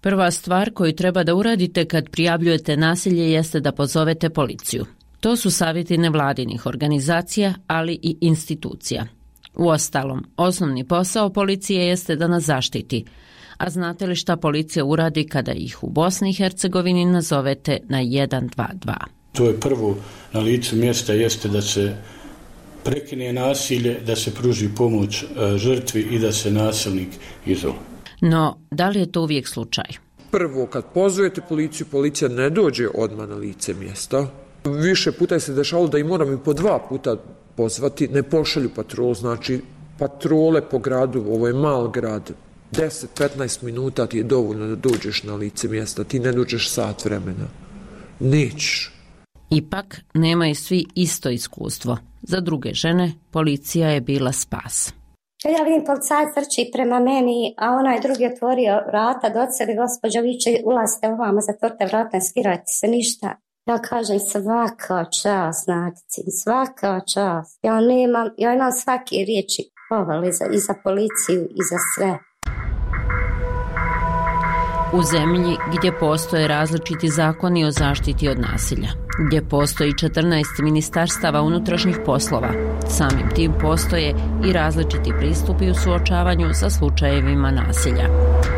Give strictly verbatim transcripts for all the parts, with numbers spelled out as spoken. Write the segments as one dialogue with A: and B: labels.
A: Prva stvar koju treba da uradite kad prijavljujete nasilje jeste da pozovete policiju. To su savjeti nevladinih organizacija, ali i institucija. Uostalom, osnovni posao policije jeste da nas zaštiti. A znate li šta policija uradi kada ih u Bosni i Hercegovini nazovete na jedan dva dva?
B: To je prvo na licu mjesta jeste da se prekine nasilje, da se pruži pomoć žrtvi i da se nasilnik izoluje.
A: No, da li je to uvijek slučaj?
C: Prvo, kad pozovete policiju, policija ne dođe odmah na lice mjesta. Više puta se dešavalo da i moram i po dva puta pozvati, ne pošalju patrol, znači patrole po gradu, ovo je mal grad, deset do petnaest minuta ti je dovoljno da dođeš na lice mjesta, ti ne dođeš sat vremena. Nećeš.
A: Ipak, nemaju svi isto iskustvo. Za druge žene, policija je bila spas.
D: Ja vidim policajac trči prema meni, a onaj drugi otvorio vrata, doceli, gospođo, viče, ulazite ovamo, zatvorite vrata, ne skirajte se ništa. Ja kažem, svaka čast, Nadici, svaka čast. Ja nemam, ja imam svake riječi pohvale za, i za policiju i za sve.
A: U zemlji gdje postoje različiti zakoni o zaštiti od nasilja, gdje postoji četrnaest ministarstava unutrašnjih poslova, samim tim postoje i različiti pristupi u suočavanju sa slučajevima nasilja.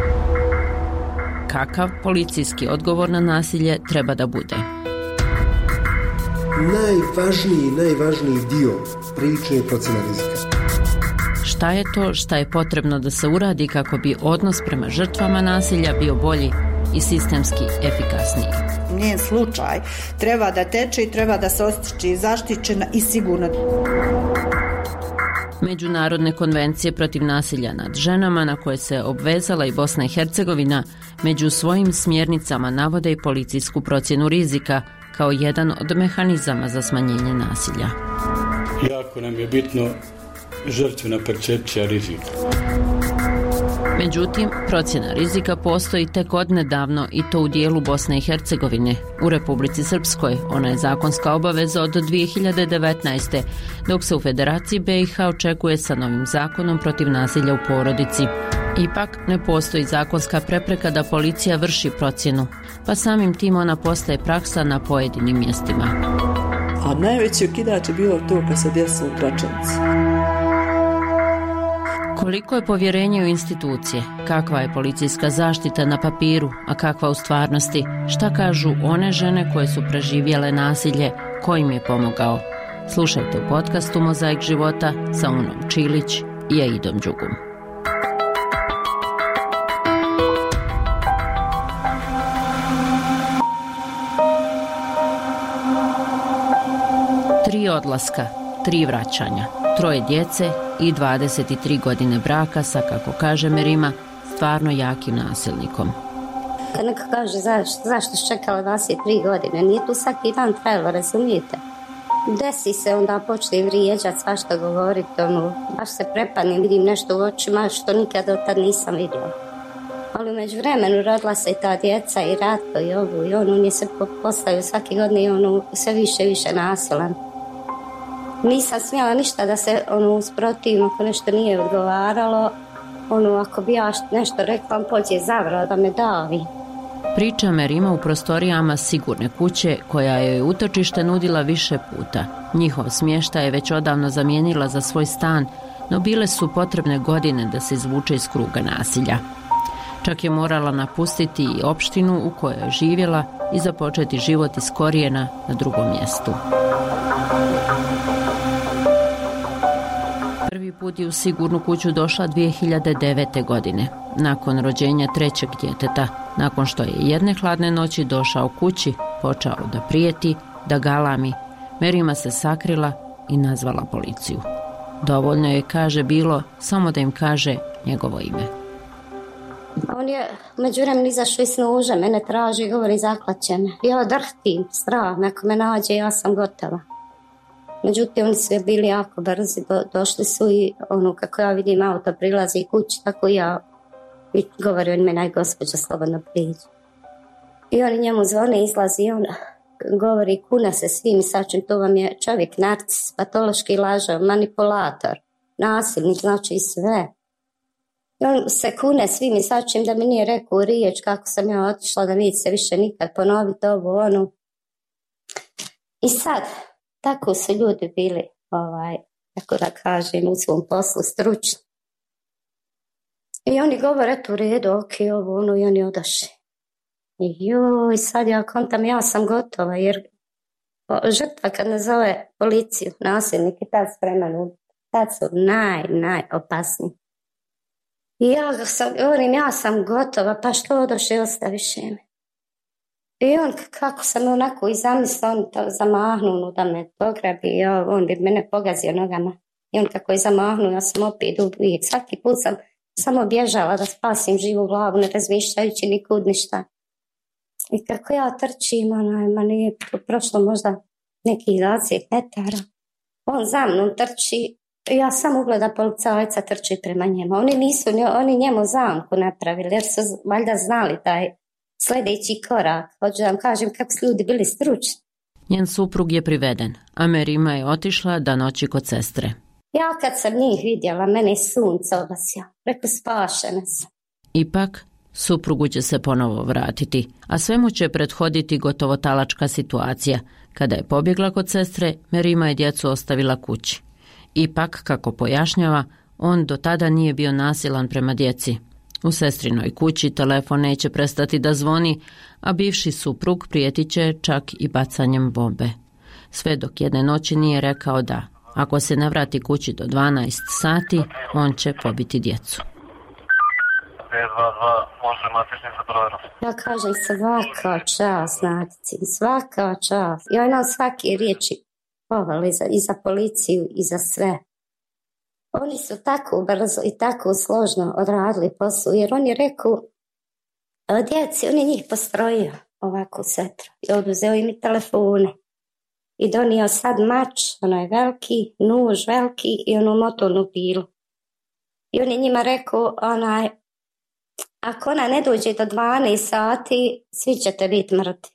A: Kakav policijski odgovor na nasilje treba da bude?
E: Najvažniji, najvažniji dio priče je procjena rizika.
A: Šta je to šta je potrebno da se uradi kako bi odnos prema žrtvama nasilja bio bolji i sistemski efikasniji?
F: Njen slučaj treba da teče i treba da se osjeća zaštićena i sigurna.
A: Međunarodne konvencije protiv nasilja nad ženama na koje se obvezala i Bosna i Hercegovina među svojim smjernicama navode i policijsku procjenu rizika kao jedan od mehanizama za smanjenje nasilja.
B: Jako nam je bitno žrtvena percepcija rizika.
A: Međutim, procjena rizika postoji tek odnedavno i to u dijelu Bosne i Hercegovine. U Republici Srpskoj ona je zakonska obaveza od dvije hiljade devetnaeste. dok se u Federaciji B i H očekuje sa novim zakonom protiv nasilja u porodici. Ipak ne postoji zakonska prepreka da policija vrši procjenu, pa samim tim ona postaje praksa na pojedinim mjestima.
G: A najveći okidač je bilo to kad se desilo u Gračanici.
A: Koliko je povjerenje u institucije, kakva je policijska zaštita na papiru, a kakva u stvarnosti, šta kažu one žene koje su preživjele nasilje, ko im je pomogao? Slušajte u podcastu Mozaik života sa Unom Čilić i Aidom Đugum. Tri odlaska, tri vraćanja, troje djece i dvadeset tri godine braka sa, kako kaže Merima, stvarno jakim nasilnikom.
D: Kad neko kaže zašto, zašto si čekala dvadeset tri godine, nije tu svaki dan trajalo, razumijete? Desi se, onda počne vrijeđati, svašta govoriti, ono, baš se prepadnem, vidim nešto u očima što nikad od tad nisam vidjela. Ali umeđu vremenu rodila se i ta djeca i Ratko i ovu i on, on je se postavio svake godine i on sve više i više nasilan. Nisam smjela ništa da se ono usprotivim ako nešto nije odgovaralo. Ono, ako bi ja nešto rekla, on pođe zavrao da me davi.
A: Priča Merima u prostorijama sigurne kuće koja je utočište nudila više puta. Njihov smještaj je već odavno zamijenila za svoj stan, no bile su potrebne godine da se izvuče iz kruga nasilja. Čak je morala napustiti i opštinu u kojoj je živjela i započeti život iz korijena na drugom mjestu. Prvi put je u sigurnu kuću došla dvije hiljade devete. godine, nakon rođenja trećeg djeteta, nakon što je jedne hladne noći došao kući, počeo da prijeti, da galami. Merima se sakrila i nazvala policiju. Dovoljno je, kaže, bilo samo da im kaže njegovo ime.
D: On je među vremenu izašao iz snuže, mene traži i govori zaklaće me. Ja drhtim, strah, neko me nađe, ja sam gotova. Međutim, oni su bili jako brzi, do, došli su i ono, kako ja vidim, auto prilazi kući, tako ja i govori on me, naj gospođa slobodno priđe. I oni njemu zvone, izlazi i on govori, kuna se svim i sačem, to vam je čovjek, narcis, patološki lažav, manipulator, nasilnik, znači i sve. I on se kune svim i sačim da mi nije rekao riječ kako sam ja otišla, da neće se više nikad ponoviti ovo, ono. I sad, tako su ljudi bili, ovaj, tako da kažem, u svom poslu stručni. I oni govore, tu redu, ok, ovo, ono, i oni odaše. I joj, sad ja kontam, ja sam gotova, jer žrtva kad nazove policiju, nasilnik i tad spreman, tad su naj, najopasniji. I ja sam, govorim, ja sam gotova, pa što odoše, ostaviš me. I on, kako sam onako i zamislio, on to zamahnuo da me pogrebi, ja, on bi mene pogazio nogama. I on kako je zamahnuo, ja sam opet uvijek, svaki put sam samo bježala da spasim živu glavu, ne razmišljajući nikud ništa. I kako ja trčim, onaj, ma nije prošlo možda nekih dvadeset metara. On za mnom trči, ja sam ugleda policajca trči prema njemu. Oni nisu, oni njemu zamku napravili, jer su valjda znali taj sljedeći korak. Hoću da vam kažem kako su ljudi bili stručni.
A: Njen suprug je priveden, a Merima je otišla da noći kod sestre.
D: Ja kad sam njih vidjela, mene je sunce obasio. Rekao, spašena sam.
A: Ipak, suprugu će se ponovo vratiti, a svemu će prethoditi gotovo talačka situacija. Kada je pobjegla kod sestre, Merima je djecu ostavila kući. Ipak, kako pojašnjava, on do tada nije bio nasilan prema djeci. U sestrinoj kući telefon neće prestati da zvoni, a bivši suprug prijetit će čak i bacanjem bombe. Sve dok jedne noći nije rekao da, ako se ne vrati kući do dvanaest sati, on će pobiti djecu.
D: Ja kažem svaka čast, Nadici, svaka čast. Ja imam svake riječi pohvale za, i za policiju i za sve. Oni su tako brzo i tako složno odradili posao, jer on je rekao djeci, on je njih postrojio ovako setru i oduzeo im i telefone i donio sad mač, ono je veliki, nuž veliki i onu motornu pilu. I on je njima rekao, onaj, ako ona ne dođe do dvanaest sati, svi ćete biti mrtvi.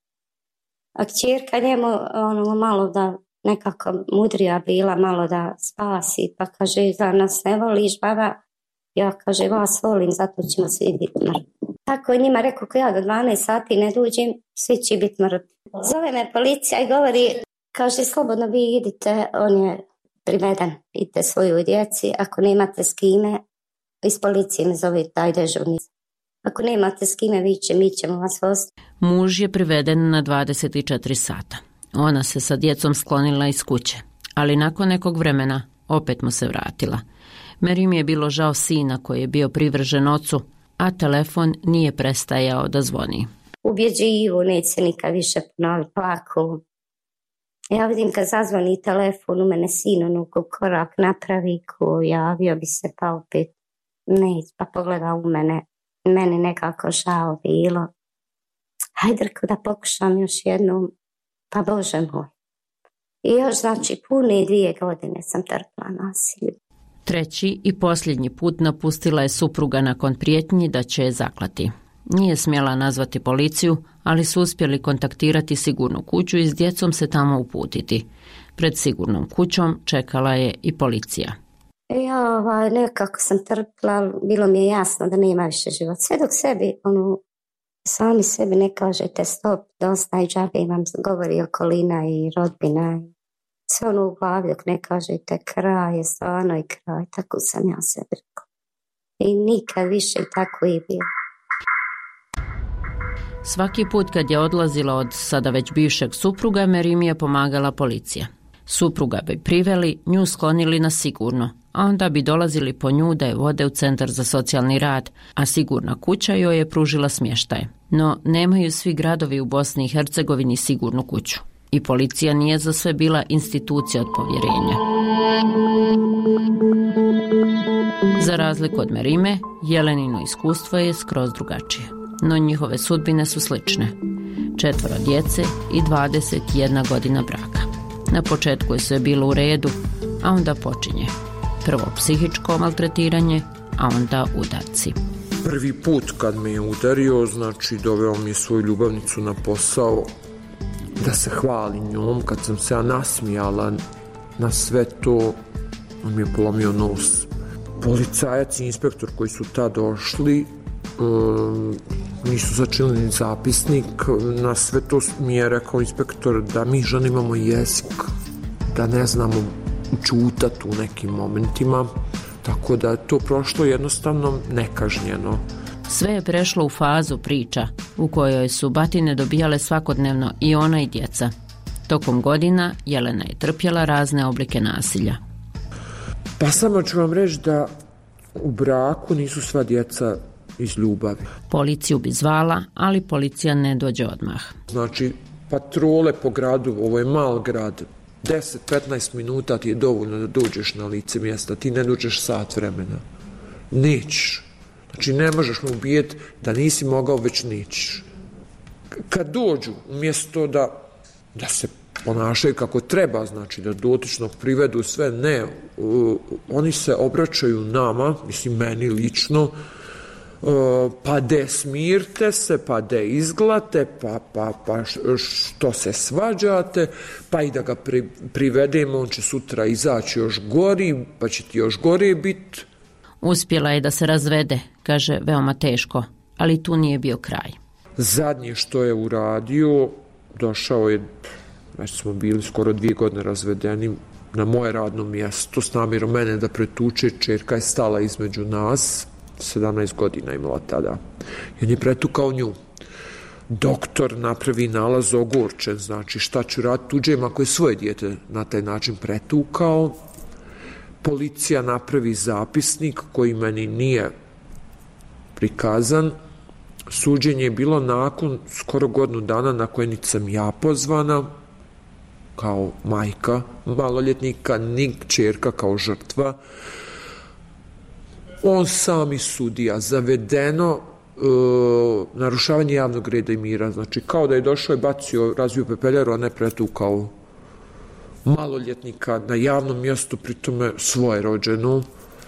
D: A kćerka njemu ono malo da nekako mudrija bila, malo da spasi, pa kaže, za nas ne voliš, baba? Ja kaže, vas volim, zato ćemo svi biti mrtvi. Tako je njima rekao, ako ja do dvanaest sati ne dođem, svi će biti mrtvi. Zove me policija i govori, kaže, slobodno vi idite, on je priveden, idite svoju djeci, ako nemate s kime, iz policije me zove taj dežurni. Ako nemate s kime, vi će, mi ćemo vas voziti.
A: Muž je priveden na dvadeset četiri sata. Ona se sa djecom sklonila iz kuće, ali nakon nekog vremena opet mu se vratila. Merimi je bilo žao sina koji je bio privržen ocu, a telefon nije prestajao da zvoni.
D: Ubjeđivo, neće se nikad više ponoviti, plako. Ja vidim kad zazvoni telefon, u mene sin onako korak napravi, ko javio bi se pa opet neće, pa pogleda u mene. Meni nekako žao bilo. Hajde da pokušam još jednom, pa Bože moj. I još znači pune dvije godine sam trpila nasilje.
A: Treći i posljednji put napustila je supruga nakon prijetnji da će je zaklati. Nije smjela nazvati policiju, ali su uspjeli kontaktirati sigurnu kuću i s djecom se tamo uputiti. Pred sigurnom kućom čekala je i policija.
D: Ja ovaj, nekako sam trpila, bilo mi je jasno da nema više života. Sve dok sebi, ono, sami sebi ne kažete stop, dosta i džabe vam govori okolina i rodbina. Sve ono u glavi dok ne kažete kraj je stvarno i kraj, tako sam ja sebi rekao. I nikad više tako i bilo.
A: Svaki put kad je odlazila od sada već bivšeg supruga, Merimi je pomagala policija. Supruga bi priveli, nju sklonili na sigurno, a onda bi dolazili po nju da je vode u centar za socijalni rad, a sigurna kuća joj je pružila smještaj. No, nemaju svi gradovi u Bosni i Hercegovini sigurnu kuću. I policija nije za sve bila institucija od povjerenja. Za razliku od Merime, Jelenino iskustvo je skroz drugačije. No njihove sudbine su slične. Četvoro djece i dvadeset jedna godina braka. Na početku je sve bilo u redu, a onda počinje. Prvo psihičko maltretiranje, a onda udarci.
C: Prvi put kad me je udario, znači doveo mi je svoju ljubavnicu na posao da se hvali njom. Kad sam se ja nasmijala na sve to, on mi je polomio nos. policajac i inspektor koji su tad došli um, nisu začinili ni zapisnik. Na sve to mi je rekao inspektor da mi žene imamo jezik, da ne znamo čutati u nekim momentima, tako da je to prošlo jednostavno nekažnjeno.
A: Sve je prešlo u fazu priča u kojoj su batine dobijale svakodnevno i ona i djeca. Tokom godina Jelena je trpjela razne oblike nasilja.
C: Pa samo ću vam reći da u braku nisu sva djeca iz ljubavi.
A: Policiju bi zvala, ali policija ne dođe odmah.
C: Znači, patrole po gradu, ovo je mal grad, deset do petnaest minuta ti je dovoljno da dođeš na lice mjesta, ti ne dođeš sat vremena. Nećeš. Znači, ne možeš mu ubijeti da nisi mogao, već nećeš. Kad dođu, umjesto da, da se ponašaju kako treba, znači da dotičnog privedu sve, ne, uh, oni se obraćaju nama, mislim meni lično, uh, pa de smirte se, pa de izglate, pa, pa, pa što se svađate, pa i da ga pri, privedemo, on će sutra izaći još gori, pa će ti još gore biti.
A: Uspjela je da se razvede, kaže, veoma teško, ali tu nije bio kraj.
C: Zadnje što je uradio, došao je, već smo bili skoro dvije godine razvedeni, na moje radno mjesto s namjerom mene da pretuče. Čerka je stala između nas, sedamnaest godina imala tada, i on je pretukao nju. Doktor napravi nalaz ogorčen, znači šta ću raditi tuđem ako je svoje dijete na taj način pretukao. Policija napravi zapisnik koji meni nije prikazan. Suđenje je bilo nakon skoro godinu dana na koje niti sam ja pozvana kao majka maloljetnika, ni kćerka kao žrtva. On sami sudija, zavedeno e, narušavanje javnog reda i mira, znači kao da je došao i bacio, razvio pepeljaru, a ne pretukao maloljetnika na javnom mjestu, pritome svoje rođenu.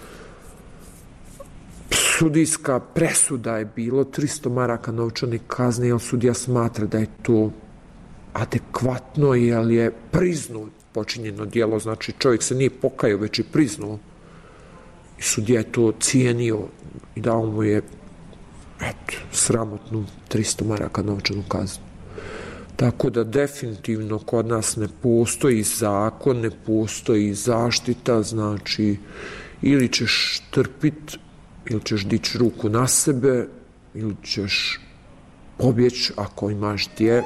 C: Sudijska presuda je bilo tristo maraka novčane kazne, jer sudija smatra da je to adekvatno, jer je priznao počinjeno djelo, znači čovjek se nije pokajao, već je priznao. I sudija je to cijenio i dao mu je eto, sramotnu tristo maraka novčanu kaznu. Tako da definitivno kod nas ne postoji zakon, ne postoji zaštita, znači ili ćeš trpiti, ili ćeš dići ruku na sebe, ili ćeš pobjeći ako imaš gdje.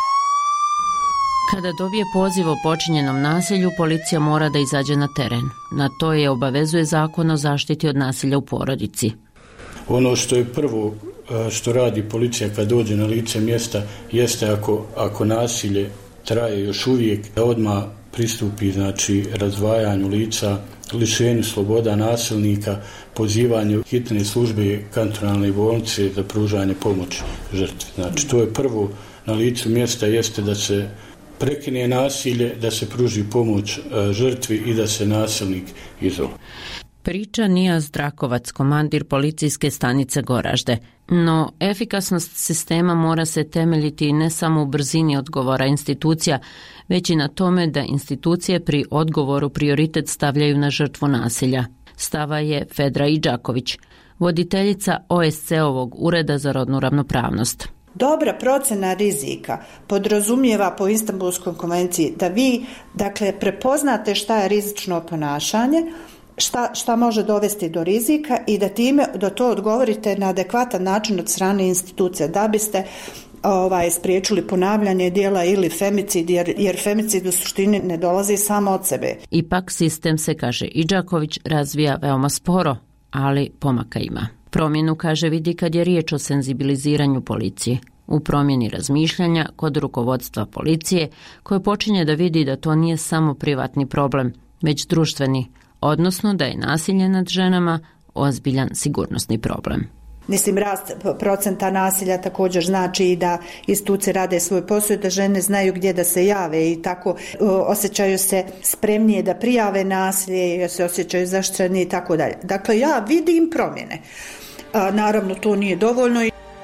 A: Kada dobije poziv o počinjenom nasilju, policija mora da izađe na teren. Na to je obavezuje Zakon o zaštiti od nasilja u porodici.
B: Ono što je prvo što radi policija kad dođe na lice mjesta jeste ako, ako nasilje traje još uvijek, da odmah pristupi znači razdvajanju lica, lišenju sloboda nasilnika, pozivanju hitne službe kantonalne bolnice za pružanje pomoći žrtvi. Znači to je prvo na licu mjesta jeste da se prekine nasilje, da se pruži pomoć žrtvi i da se nasilnik izoluje.
A: Priča Nijaz Drakovac, komandir policijske stanice Goražde. No, efikasnost sistema mora se temeljiti ne samo u brzini odgovora institucija, već i na tome da institucije pri odgovoru prioritet stavljaju na žrtvu nasilja. Stava je Fedra Idžaković, voditeljica O S C-ovog Ureda za rodnu ravnopravnost.
F: Dobra procena rizika podrazumijeva po Istanbulskoj konvenciji da vi, dakle, prepoznate šta je rizično ponašanje, Šta, šta može dovesti do rizika i da time da to odgovorite na adekvatan način od strane institucija, da biste ovaj, spriječili ponavljanje djela ili femicid, jer, jer femicid u suštini ne dolazi samo od sebe.
A: Ipak sistem se, kaže Idžaković, razvija veoma sporo, ali pomaka ima. Promjenu, kaže, vidi kad je riječ o senzibiliziranju policije. U promjeni razmišljanja kod rukovodstva policije, koje počinje da vidi da to nije samo privatni problem, već društveni, odnosno da je nasilje nad ženama ozbiljan sigurnosni problem.
F: Mislim, rast procenta nasilja također znači i da institucije rade svoj posao, da žene znaju gdje da se jave i tako osjećaju se spremnije da prijave nasilje, se osjećaju zaštićenije i tako dalje. Dakle, ja vidim promjene. A, naravno, to nije dovoljno.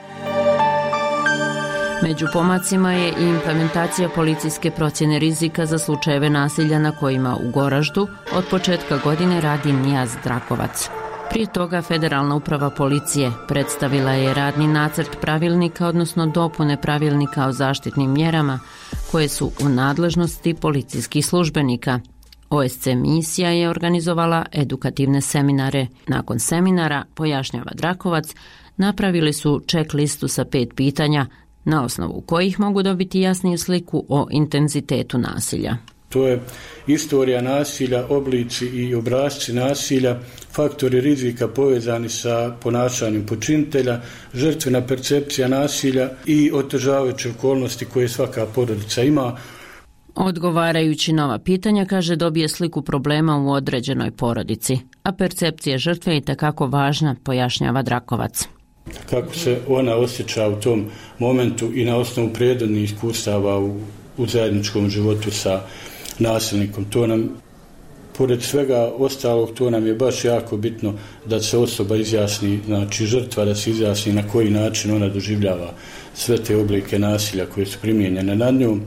A: Među pomacima je i implementacija policijske procjene rizika za slučajeve nasilja na kojima u Goraždu od početka godine radi Nijaz Drakovac. Prije toga Federalna uprava policije predstavila je radni nacrt pravilnika, odnosno dopune pravilnika o zaštitnim mjerama koje su u nadležnosti policijskih službenika. O S C misija je organizovala edukativne seminare. Nakon seminara, pojašnjava Drakovac, napravili su check listu sa pet pitanja, na osnovu kojih mogu dobiti jasniju sliku o intenzitetu nasilja.
B: To je istorija nasilja, oblici i obrasci nasilja, faktori rizika povezani sa ponašanjem počinitelja, žrtvena percepcija nasilja i otežavajuće okolnosti koje svaka porodica ima.
A: Odgovarajući na ova pitanja, kaže, dobije sliku problema u određenoj porodici, a percepcija žrtve je itekako važna, pojašnjava Drakovac.
B: Kako se ona osjeća u tom momentu i na osnovu prethodnih iskustava u, u zajedničkom životu sa nasilnikom. To nam, pored svega ostalog, to nam je baš jako bitno da se osoba izjasni, znači žrtva da se izjasni na koji način ona doživljava sve te oblike nasilja koje su primijenjene nad njom.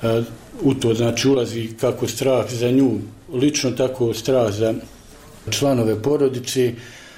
B: U to znači ulazi kako strah za nju, lično tako strah za članove porodice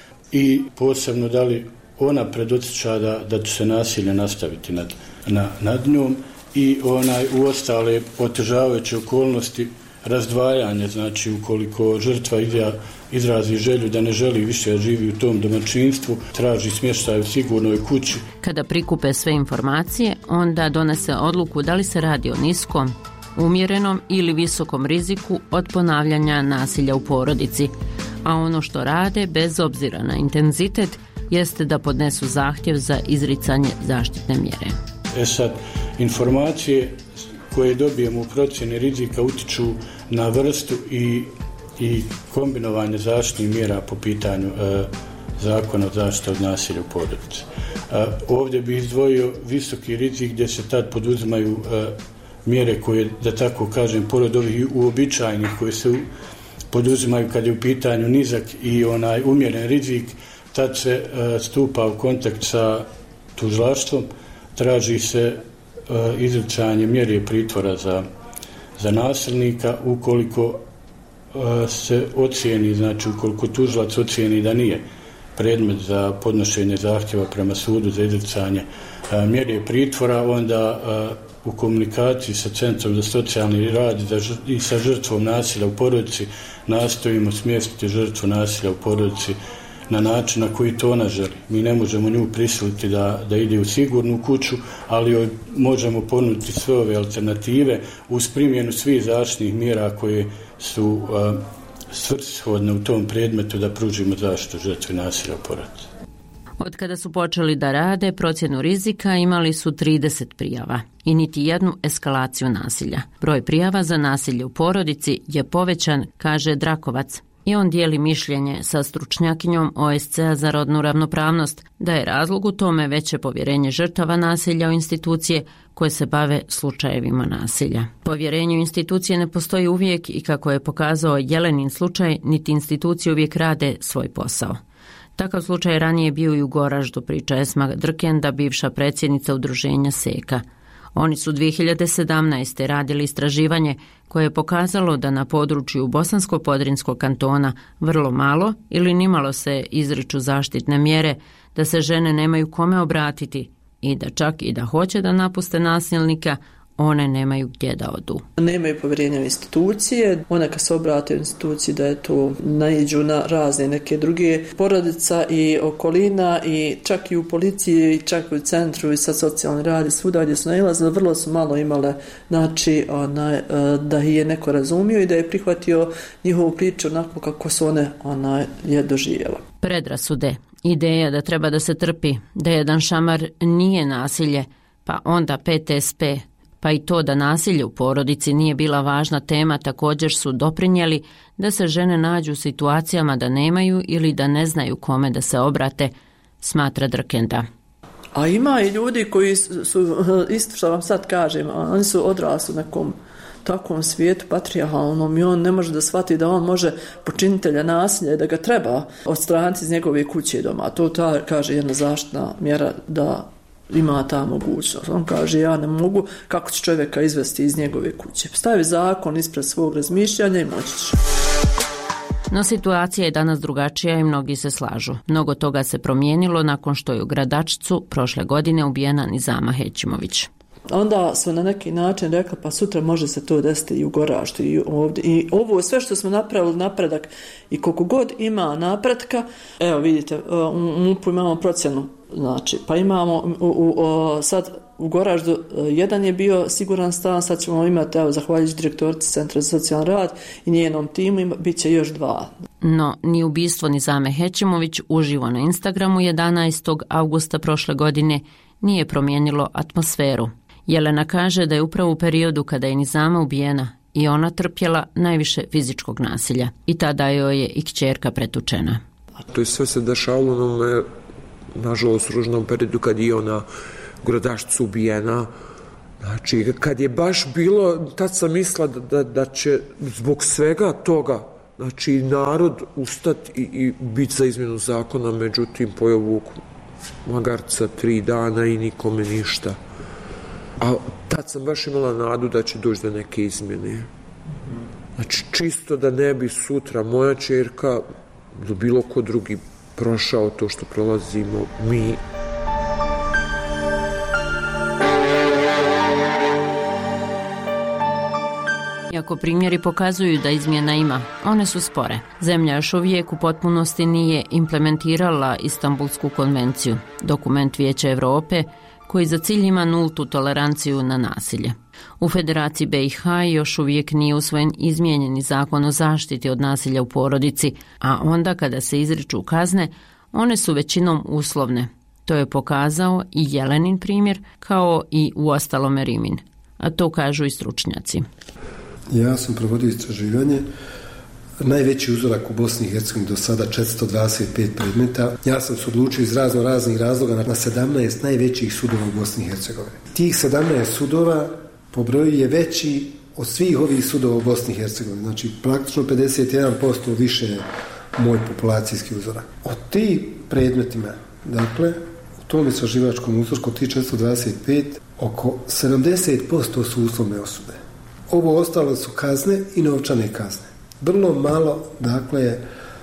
B: i posebno da li ona predosjeća da, da će se nasilje nastaviti nad, na, nad njom i onaj, u ostale otežavajuće okolnosti razdvajanja, znači ukoliko žrtva izrazi želju da ne želi više živi u tom domaćinstvu, traži smještaj u sigurnoj kući.
A: Kada prikupe sve informacije, onda donese odluku da li se radi o niskom, umjerenom ili visokom riziku od ponavljanja nasilja u porodici, a ono što rade, bez obzira na intenzitet, jeste da podnesu zahtjev za izricanje zaštitne mjere.
B: E sad, informacije koje dobijemo u procjeni rizika utiču na vrstu i, i kombinovanje zaštitnih mjera po pitanju e, zakona o zaštiti od nasilja u porodici. E, ovdje bih izdvojio visoki rizik gdje se tad poduzimaju e, mjere koje, da tako kažem, pored ovih uobičajenih koje se poduzimaju kad je u pitanju nizak i onaj umjeren rizik, tad se e, stupa u kontakt sa tužilaštvom, traži se e, izricanje mjere pritvora za, za nasilnika ukoliko e, se ocijeni, znači ukoliko tužilac ocijeni da nije predmet za podnošenje zahtjeva prema sudu za izricanje e, mjere pritvora, onda e, u komunikaciji sa Centrom za socijalni rad i sa žrtvom nasilja u porodici nastojimo smjestiti žrtvu nasilja u porodici na način na koji to ona želi. Mi ne možemo nju prisiliti da, da ide u sigurnu kuću, ali joj možemo ponuditi sve ove alternative uz primjenu svih zaštitnih mjera koje su uh, svrsishodne u tom predmetu da pružimo zaštitu žrtvi nasilja u porodici.
A: Od kada su počeli da rade procjenu rizika, imali su trideset prijava i niti jednu eskalaciju nasilja. Broj prijava za nasilje u porodici je povećan, kaže Drakovac. I on dijeli mišljenje sa stručnjakinjom O S C-a za rodnu ravnopravnost da je razlog u tome veće povjerenje žrtava nasilja u institucije koje se bave slučajevima nasilja. Povjerenje u institucije ne postoji uvijek i kako je pokazao Jelenin slučaj, niti institucije uvijek rade svoj posao. Takav slučaj ranije bio i u Goraždu, priča Esma Drkenda, bivša predsjednica udruženja Seka. Oni su dvije hiljade sedamnaeste. radili istraživanje koje je pokazalo da na području Bosansko-Podrinskog kantona vrlo malo ili nimalo se izriču zaštitne mjere, da se žene nemaju kome obratiti i da čak i da hoće da napuste nasilnika, one nemaju gdje da odu.
G: Nemaju povjerenja u institucije, one kad se obrate u instituciji da je to naiđu na razne neke druge porodica i okolina i čak i u policiji i čak i u centru i sa socijalni rad i svuda gdje su nailazile, vrlo su malo imale, znači ona, da je neko razumio i da je prihvatio njihovu priču onako kako su one ona je doživjela.
A: Predrasude, ideja da treba da se trpi, da jedan šamar nije nasilje, pa onda P T S P, pa i to da nasilje u porodici nije bila važna tema, također su doprinijeli da se žene nađu u situacijama da nemaju ili da ne znaju kome da se obrate, smatra Drkenda.
G: A ima i ljudi koji su, isto što vam sad kažem, oni su odrasli u nekom takvom svijetu patrijarhalnom i on ne može da shvati da on može počinitelja nasilja i da ga treba odstraniti iz njegove kuće i doma. To ta, kaže jedna zaštitna mjera da ima ta mogućnost. On kaže, ja ne mogu, kako će čovjeka izvesti iz njegove kuće. Stavi zakon ispred svog razmišljanja i moći će.
A: No situacija je danas drugačija i mnogi se slažu. Mnogo toga se promijenilo nakon što je u Gradačcu prošle godine ubijena Nizama Hećimović.
G: Onda smo na neki način rekli pa sutra može se to desiti i u Goraždu i ovdje. I ovo sve što smo napravili napredak i koliko god ima napretka, evo vidite, u M U P-u imamo procjenu, znači, pa imamo u, u, u, sad u Goraždu jedan je bio siguran stan, sad ćemo imati, evo, zahvaljujući direktorici Centra za socijalni rad i njenom timu, bit će još dva.
A: No, ni ubistvo Nizame Hećimović uživo na Instagramu jedanaestog avgusta prošle godine nije promijenilo atmosferu. Jelena kaže da je upravo u periodu kada je Nizama ubijena i ona trpjela najviše fizičkog nasilja i tada joj je i kćerka pretučena.
C: To je sve se dešavalo u onome, nažalost, ružnom periodu kad je ona u Gradačcu ubijena. Znači, kad je baš bilo, tad sam mislila da, da, da će zbog svega toga, znači, narod ustati i, i biti za izmjenu zakona, međutim, pojavu magarca tri dana i nikome ništa. A tad sam baš imala nadu da će doći do neke izmjene. Znači, čisto da ne bi sutra moja ćerka ili bilo ko drugi prošao to što prolazimo mi.
A: Iako primjeri pokazuju da izmjena ima, one su spore. Zemlja još uvijek u potpunosti nije implementirala Istanbulsku konvenciju, dokument Vijeća Europe koji za cilj ima nultu toleranciju na nasilje. U Federaciji B i H još uvijek nije usvojen izmijenjeni zakon o zaštiti od nasilja u porodici, a onda kada se izriču kazne, one su većinom uslovne. To je pokazao i Jelenin primjer, kao i uostalome Rimin. A to kažu i stručnjaci.
E: Ja sam provodio istraživanje. Najveći uzorak u Bosni i Hercegovini do sada četiristo dvadeset pet predmeta. Ja sam se odlučio iz razno raznih razloga na sedamnaest najvećih sudova u Bosni i Hercegovini. Tih sedamnaest sudova po broju je veći od svih ovih sudova u Bosni i Hercegovini. Znači praktično pedeset jedan posto više je moj populacijski uzorak. Od tih predmetima, dakle, u tom istraživačkom uzorku od tih četiristo dvadeset pet, oko sedamdeset posto su uslovne osude. Ovo ostalo su kazne i novčane kazne. Vrlo malo, dakle,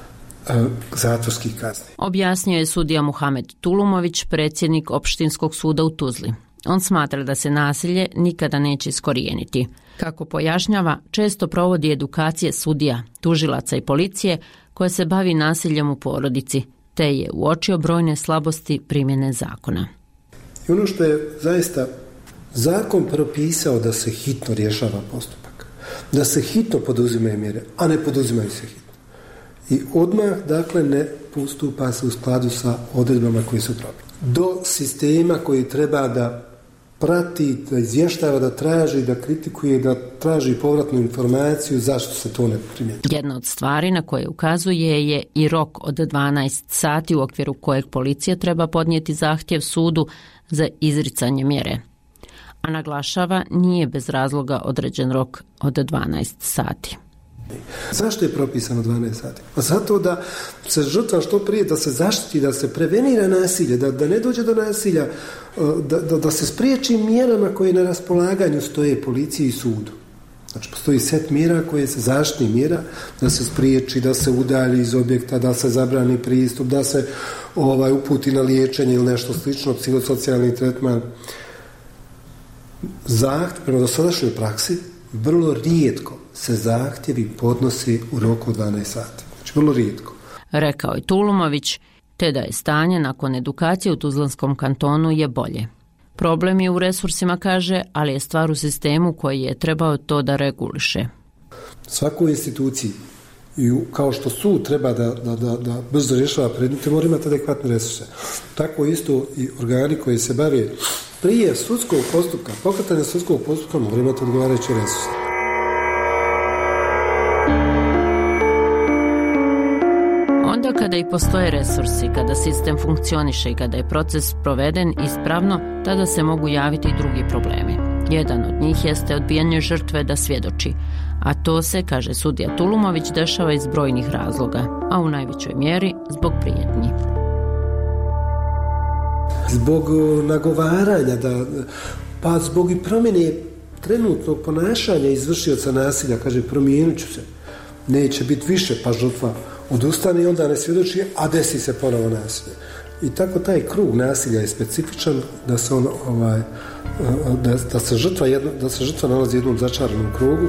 E: zatvorskih kazni.
A: Objasnio je sudija Muhamed Tulumović, predsjednik Opštinskog suda u Tuzli. On smatra da se nasilje nikada neće iskorijeniti. Kako pojašnjava, često provodi edukacije sudija, tužilaca i policije koja se bavi nasiljem u porodici, te je uočio brojne slabosti primjene zakona.
E: I ono što je zaista zakon propisao da se hitno rješava postupak, da se hitno poduzimaju mjere, a ne poduzimaju se hitno. I odmah, dakle, ne postupa se u skladu sa odredbama koje su propisane. Do sistema koji treba da prati, da izvještava, da traži, da kritikuje, da traži povratnu informaciju zašto se to ne primjenjuje.
A: Jedna od stvari na koje ukazuje je i rok od dvanaest sati u okviru kojeg policija treba podnijeti zahtjev sudu za izricanje mjere. A naglašava, nije bez razloga određen rok od dvanaest sati.
E: Zašto je propisano dvanaest sati? Pa zato da se žrtva što prije, da se zaštiti, da se prevenira nasilje, da, da ne dođe do nasilja, da, da, da se spriječi mjerama koje na raspolaganju stoje policiji i sudu. Znači, postoji set mjera koje se zaštitni mjera, da se spriječi, da se udalji iz objekta, da se zabrani pristup, da se ovaj, uputi na liječenje ili nešto slično, psihosocijalni tretman. Zahtjev, prema dosadašnjoj praksi, vrlo rijetko se zahtjevi podnosi u roku dvanaest sati. Znači, vrlo rijetko.
A: Rekao je Tulumović, te da je stanje nakon edukacije u Tuzlanskom kantonu je bolje. Problem je u resursima, kaže, ali je stvar u sistemu koji je trebao to da reguliše.
E: Svakoj instituciji, i kao što sud treba da, da, da, da brzo rješava predmete, mora imati adekvatne resurse. Tako isto i organi koji se bave prije sudskog postupka, pokretanja sudskog postupka, mora imati odgovarajuće resurse.
A: Onda kada i postoje resursi, kada sistem funkcioniše i kada je proces proveden ispravno, tada se mogu javiti i drugi problemi. Jedan od njih jeste odbijanje žrtve da svjedoči, a to se, kaže sudija Tulumović, dešava iz brojnih razloga, a u najvećoj mjeri zbog prijetnji.
E: Zbog nagovaranja, da, pa zbog i promjene trenutnog ponašanja izvršioca nasilja, kaže, promijenit ću se. neće biti više, pa žrtva odustane i onda ne svjedoči, a desi se ponovo nasilje. I tako taj krug nasilja je specifičan da se on ovaj da, da se žrtva jedno, da se žrtva nalazi u jednom začaranom krugu.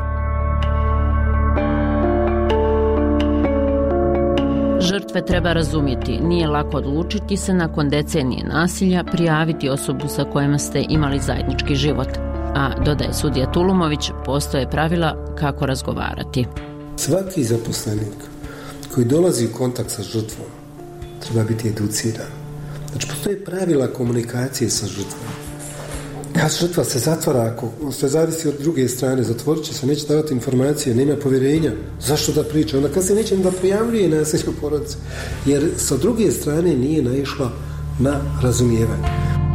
A: Žrtve treba razumjeti, nije lako odlučiti se nakon decenije nasilja prijaviti osobu sa kojima ste imali zajednički život. A, dodaje sudija Tulumović, postoje pravila kako razgovarati. Svaki
E: zaposlenik koji dolazi u kontakt sa žrtvom treba biti educiran. Znači, postoje pravila komunikacije sa žrtvom. Kad žrtva se zatvara, ako sve zavisi od druge strane, zatvorit će se, neće davati informacije, nema povjerenja, zašto da priča? Onda kad se neće da prijavljuje nasilje u porodici, jer sa druge strane nije naišla na razumijevanje.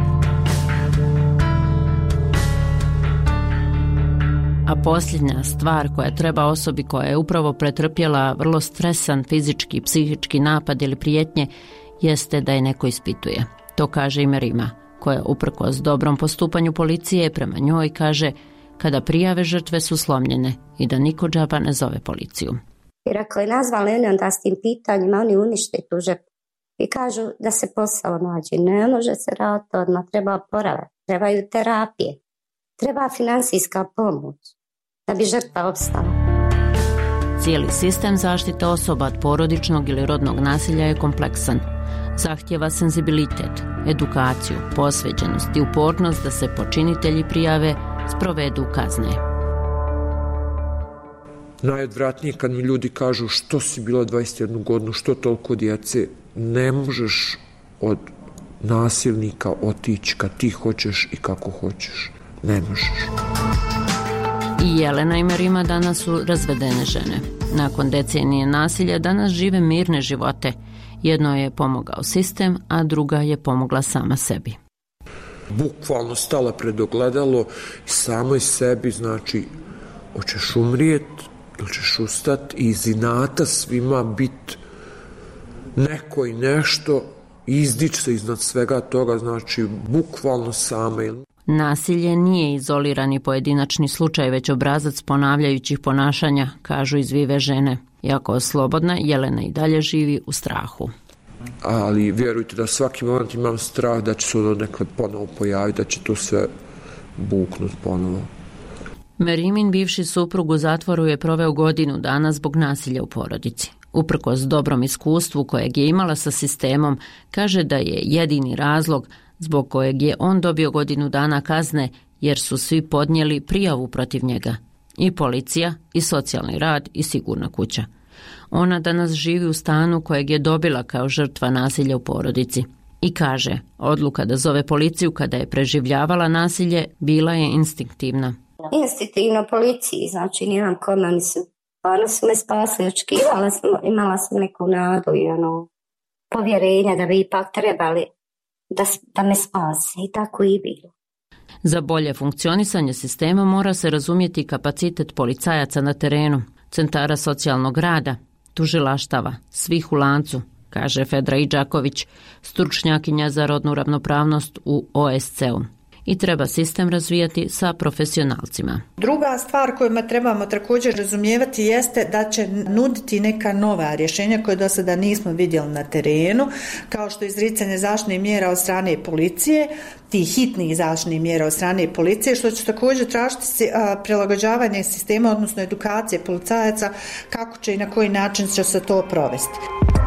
A: A posljednja stvar koja treba osobi koja je upravo pretrpjela vrlo stresan fizički, psihički napad ili prijetnje jeste da je neko ispituje. To kaže i Merima, koja uprkos dobrom postupanju policije prema njoj kaže kada prijave žrtve su slomljene i da niko džaba ne zove policiju.
D: Jer ako je nazvali oni onda s tim pitanjima, oni unište tu žrtvu i kažu da se posao nađe. Ne može se raditi odmah, treba oporavak, trebaju terapije, treba finansijska pomoć da bi žrtva opstala.
A: Cijeli sistem zaštite osoba od porodičnog ili rodnog nasilja je kompleksan. Zahtjeva senzibilitet, edukaciju, posvećenost i upornost da se počinitelji prijave, sprovedu kazne.
C: Najodvratnije kad mi ljudi kažu što si bila dvadeset jednu godinu, što toliko djece, ne možeš od nasilnika otići kad ti hoćeš i kako hoćeš. Ne možeš.
A: I Jelena i Merima danas su razvedene žene. Nakon decenije nasilja danas žive mirne živote. Jedno je pomogao sistem, a druga je pomogla sama sebi.
C: Bukvalno stala pred ogledalo i samoj sebi, znači, hoćeš umrijet ili ćeš ustat i iz inata svima bit neko i nešto, izdić se iznad svega toga, znači, bukvalno sama.
A: Nasilje nije izolirani pojedinačni slučaj, već obrazac ponavljajućih ponašanja, kažu izvive žene. Iako slobodna, Jelena i dalje živi u strahu.
C: Ali vjerujte da svaki moment imam strah da će se od nekle ponovo pojaviti, da će to sve buknuti ponovo.
A: Merimin bivši suprug u zatvoru je proveo godinu dana zbog nasilja u porodici. Uprkos dobrom iskustvu kojeg je imala sa sistemom, kaže da je jedini razlog zbog kojeg je on dobio godinu dana kazne jer su svi podnijeli prijavu protiv njega. I policija, i socijalni rad, i sigurna kuća. Ona danas živi u stanu kojeg je dobila kao žrtva nasilja u porodici. I kaže, odluka da zove policiju kada je preživljavala nasilje bila je instinktivna.
D: Instinktivno policiji, znači nijedam kome, oni su, oni su me spasili, očekivala sam, imala sam neku nadu i ono, povjerenja da bi ipak trebali da, da me spasi i tako i bilo.
A: Za bolje funkcionisanje sistema mora se razumjeti kapacitet policajaca na terenu, centara socijalnog rada, tužilaštava, svih u lancu, kaže Fedra Idžaković, stručnjakinja za rodnu ravnopravnost u O S C-u. I treba sistem razvijati sa profesionalcima.
F: Druga stvar koju trebamo također razumijevati jeste da će nuditi neka nova rješenja koje do sada nismo vidjeli na terenu, kao što je izricanje zaštitnih mjera od strane policije, tih hitnih zaštitnih mjera od strane policije, što će također tražiti prilagođavanje sistema, odnosno edukacije policajaca, kako će i na koji način će se to provesti.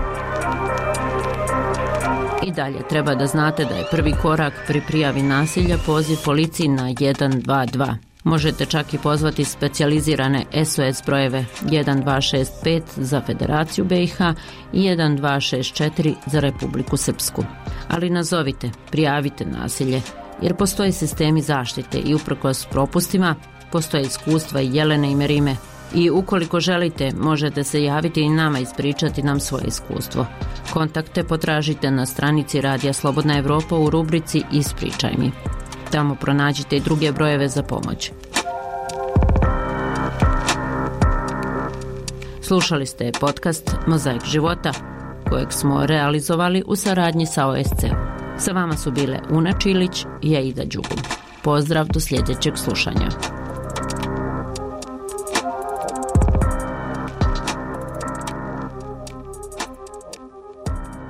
A: I dalje treba da znate da je prvi korak pri prijavi nasilja poziv policiji na jedan dva dva. Možete čak i pozvati specijalizirane S O S brojeve jedan dva šest pet za Federaciju B i H i jedan dva šest četiri za Republiku Srpsku. Ali nazovite, prijavite nasilje, jer postoje sistemi zaštite i uprkos propustima postoje iskustva i Jelene i Merime. I ukoliko želite, možete se javiti i nama ispričati nam svoje iskustvo. Kontakte potražite na stranici Radija Slobodna Evropa u rubrici Ispričaj mi. Tamo pronađite i druge brojeve za pomoć. Slušali ste podcast Mozaik života, kojeg smo realizovali u saradnji sa O S C-om. Sa vama su bile Una Čilić i Aida Đugum. Pozdrav do sljedećeg slušanja.